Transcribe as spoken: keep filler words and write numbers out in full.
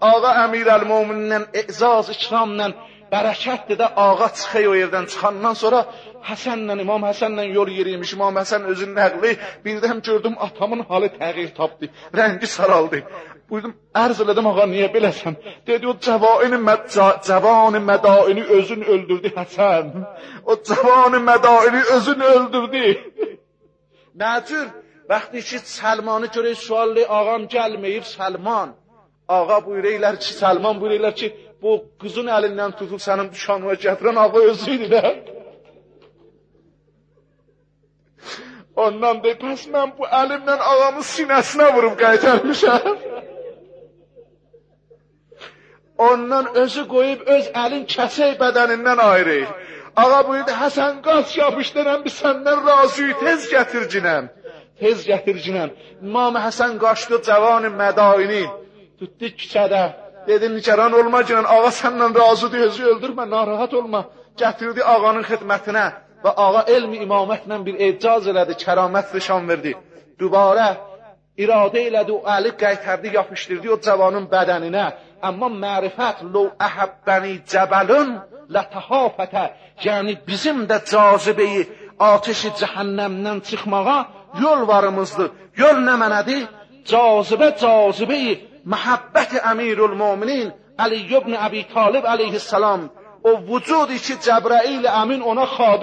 Ağa Əmirəl-Möminlə ecaz ikramla bərəkətdir də ağa çıxıyor o yerdən çıxandan sonra Həsənlə, İmam Həsənlə yol yeriymiş. İmam Həsən özünün nəqli, birdən gördüm atamın halı təğyir tapdı, rəngi saraldı. Buyurdum, ərz elədim ağa niyə beləsən? Dedi o cəvaini cəvani mədaini özün öldürdü Həsən. O cəvani mədaini özün öldürdü. Nə cür? Vaxtı ki Səlmanı görək suallı ağam gəlməyib Səlman. Ağa buyururlar ki, Səlman buyururlar ki, bu qızın əlindən tutub sənin düşanına gətirən ağa özü idi də. Ondan deyib, pəs mən bu əlimlə ağamın sinəsinə vurub qaytarmışam. Ondan özü qoyub öz əlin kəsək bədənindən ayrı. Ağa buyurdu, Həsən qaç yapışdırəm, biz səndən razıyıq, tez gətircinəm. Tez gətircinəm. İmam Həsən qaçdı cavan mədaini. Tutdu küçədə. Dedi, nigaran olma gələn, ağa səndən razıdır, özü öldürmə, narahat olma. Gətirdi ağanın xidmətinə və ağa elmi imamətlə bir ecaz elədi, kəramət nişan verdi. Dübarə iradə elədi, o əli qaytardı, yapışdırdı o cavanın bədəninə. Amma mərifət, ləv əhəbbəni cəbəlun lətəhafətə, yəni bizim də cazibeyi ateşi cəhənnəmdən çıxmağa yol varımızdır. Yol nə mənədir? Cazibə cazibeyi məhəbbət-i Əmirül-Möminin Əli ibn Əbi Talib əleyhissalam. O vücudi ki Cəbrail əmin ona xadir